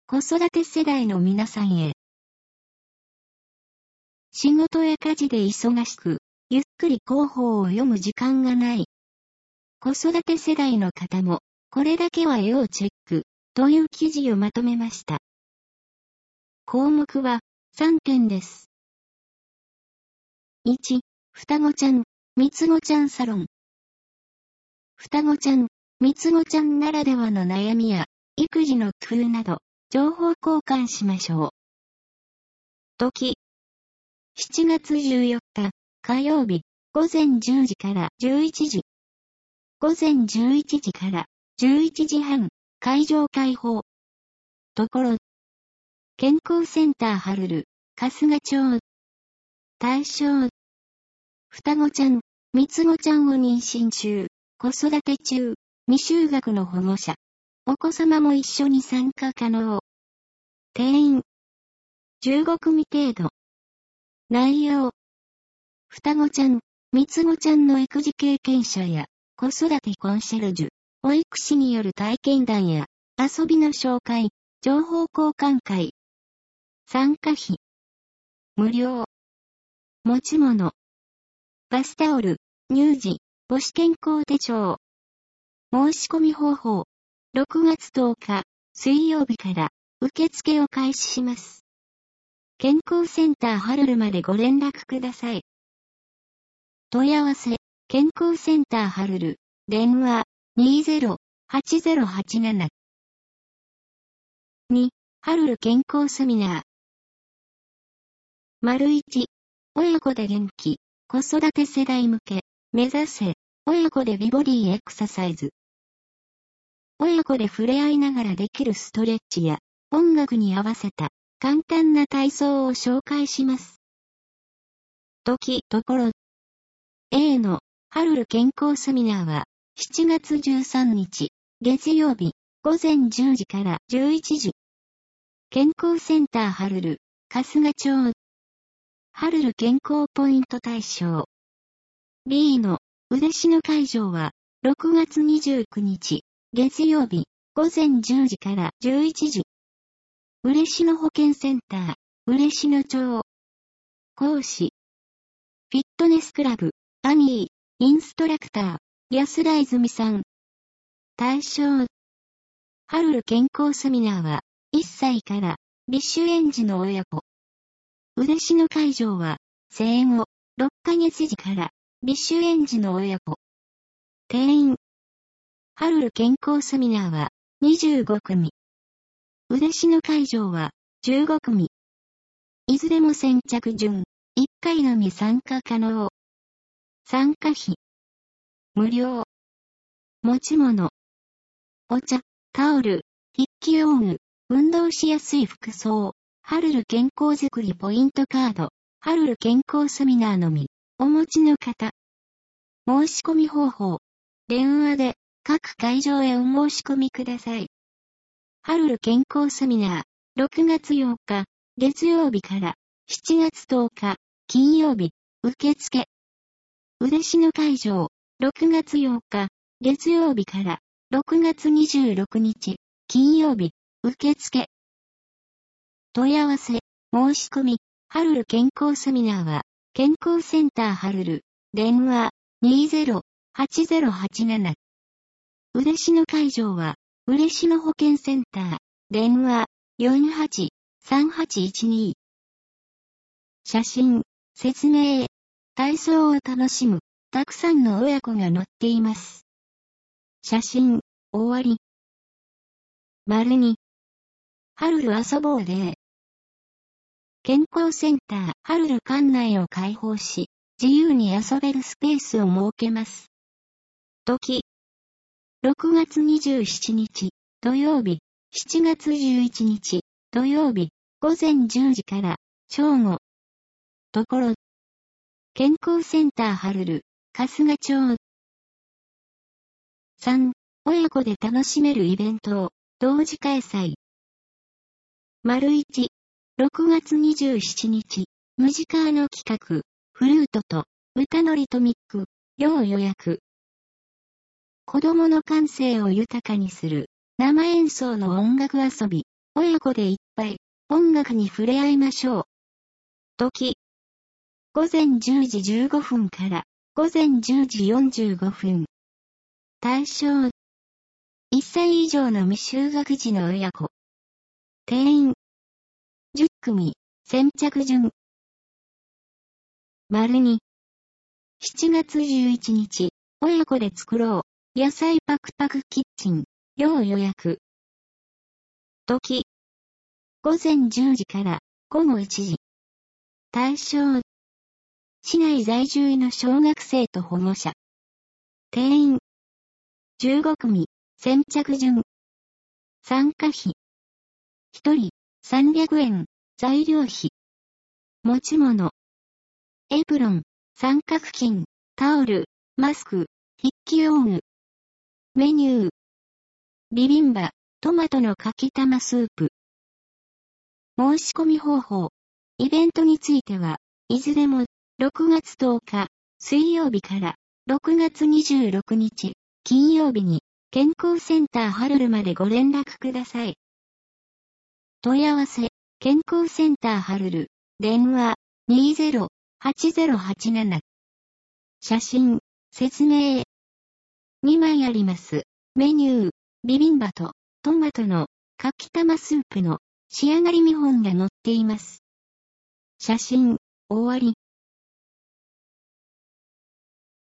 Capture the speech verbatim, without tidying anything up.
子育て世代の皆さんへ。仕事や家事で忙しく、ゆっくり広報を読む時間がない。子育て世代の方も、これだけは要チェック、という記事をまとめました。項目はさんてんです。いち、双子ちゃん、三つ子ちゃんサロン。双子ちゃん、三つ子ちゃんならではの悩みや、育児の工夫など、情報交換しましょう。時。しちがつじゅうよっか、火曜日、ごぜんじゅうじからじゅういちじ。ごぜんじゅういちじからじゅういちじはん、会場開放。ところ。健康センターはるる、春日町。対象。双子ちゃん、三つ子ちゃんを妊娠中、子育て中、未就学の保護者。お子様も一緒に参加可能。定員。じゅうごくみ程度。内容。双子ちゃん、三つ子ちゃんの育児経験者や、子育てコンシェルジュ、保育士による体験談や、遊びの紹介、情報交換会。参加費。無料。持ち物。バスタオル、乳児、母子健康手帳。申し込み方法。ろくがつとおか、水曜日から受付を開始します。健康センターはるるまでご連絡ください。問い合わせ、健康センターはるる、電話、にゼロ はちゼロはちなな。に、はるる健康セミナー。丸いち、親子で元気、子育て世代向け、目指せ、親子で美ボディエクササイズ。親子で触れ合いながらできるストレッチや、音楽に合わせた、簡単な体操を紹介します。時、ところ。A の、はるる健康セミナーは、しちがつじゅうさんにち、月曜日、ごぜんじゅうじからじゅういちじ。健康センターはるる、春日町。はるる健康ポイント対象。B の、嬉野会場は、ろくがつにじゅうくにち、月曜日、ごぜんじゅうじからじゅういちじ。嬉野保健センター、嬉野町。講師。フィットネスクラブ、アミー、インストラクター、安田泉さん。対象。はるる健康セミナーは、いっさいから、未就園児の親子。嬉野会場は、生後、ろっかげつじから未就園児の親子。定員。はるる健康セミナーは、にじゅうごくみ。嬉野会場は、じゅうごくみ。いずれも先着順、いっかいのみ参加可能。参加費。無料。持ち物。お茶、タオル、筆記用具、運動しやすい服装。はるる健康づくりポイントカード、はるる健康セミナーのみ、お持ちの方。申し込み方法。電話で、各会場へお申し込みください。はるる健康セミナー、ろくがつようか、月曜日から、しちがつとおか、金曜日、受付。嬉野会場、ろくがつようか、月曜日から、ろくがつにじゅうろくにち、金曜日、受付。問い合わせ、申し込み、はるる健康セミナーは、健康センターはるる、電話、にゼロ はちゼロはちなな。嬉野会場は、嬉野保健センター、電話、よんはち さんはちいちに。写真、説明、体操を楽しむ、たくさんの親子が載っています。写真、終わり。丸に。はるる遊ぼうで。健康センター、はるる館内を開放し、自由に遊べるスペースを設けます。時。ろくがつにじゅうしちにち、土曜日、しちがつじゅういちにち、土曜日、ごぜんじゅうじから、正午。ところ。健康センターはるる、春日町。さん、親子で楽しめるイベントを、同時開催。丸いち、ろくがつにじゅうしちにち、ムジカーの企画、フルートと、歌のリトミック、要予約。子供の感性を豊かにする、生演奏の音楽遊び、 親子でいっぱい、音楽に触れ合いましょう。時。ごぜんじゅうじじゅうごふんからごぜんじゅうじよんじゅうごふん。対象。いっさい以上の未就学児の親子。定員。じゅっくみ。先着順。丸に。しちがつじゅういちにち、親子で作ろう。野菜パクパクキッチン。要予約。時。ごぜんじゅうじからごごいちじ。対象。市内在住の小学生と保護者。定員。じゅうごくみ。先着順。参加費。ひとりさんびゃくえん。材料費。持ち物。エプロン、三角巾、タオル、マスク、筆記用具。メニュー。ビビンバ、トマトのかきたまスープ。申し込み方法。イベントについては、いずれも、ろくがつとおか、水曜日から、ろくがつにじゅうろくにち、金曜日に、健康センターハルルまでご連絡ください。問い合わせ、健康センターハルル、電話、にじゅう はちぜろはちなな。写真、説明。にまいあります。メニュー、ビビンバとトマトのかきたまスープの仕上がり見本が載っています。写真、終わり。